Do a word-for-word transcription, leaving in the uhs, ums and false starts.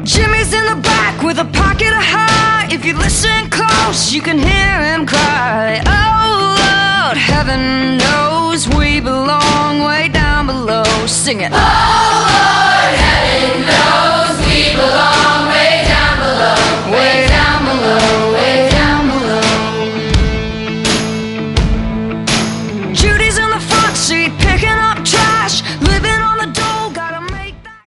Jimmy's in the back with a pocket of heart. If you listen close, you can hear him cry. Oh Lord, heaven knows we belong way down below. Sing it. Oh!